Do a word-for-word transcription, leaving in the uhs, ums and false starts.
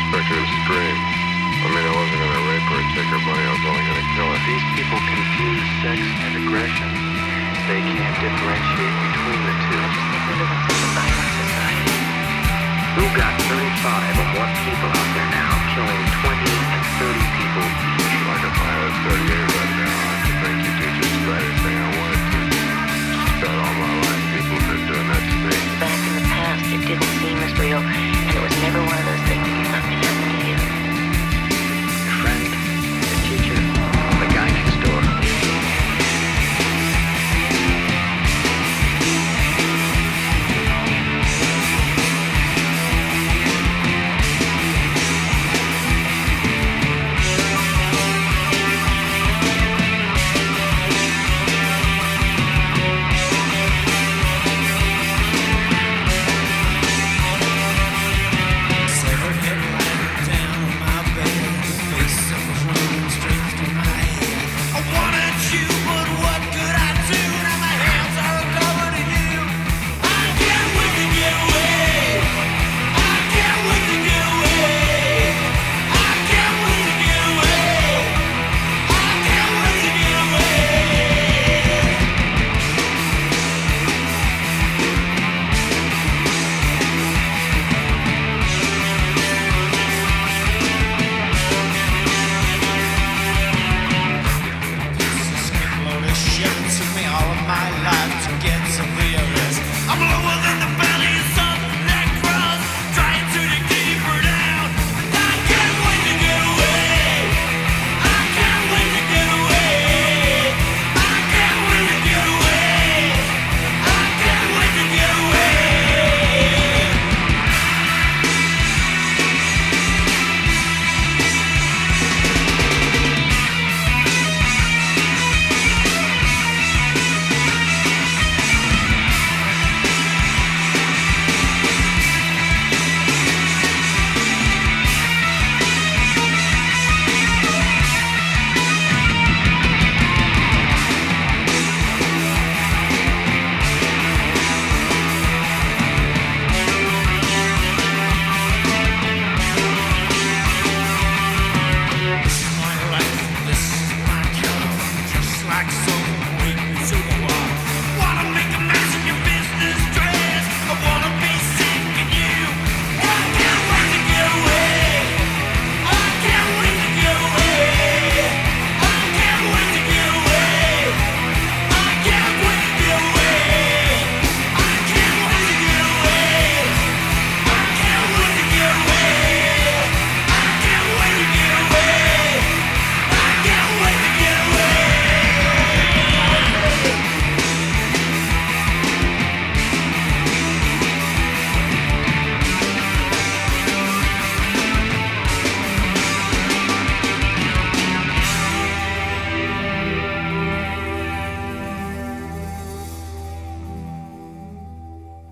expect her to scream. I mean, I wasn't going to rape her or take her money. I was only going to kill her. These people confuse sex and aggression. They can't differentiate between the two. I just think we live in such a violent society. Who got thirty-five of what people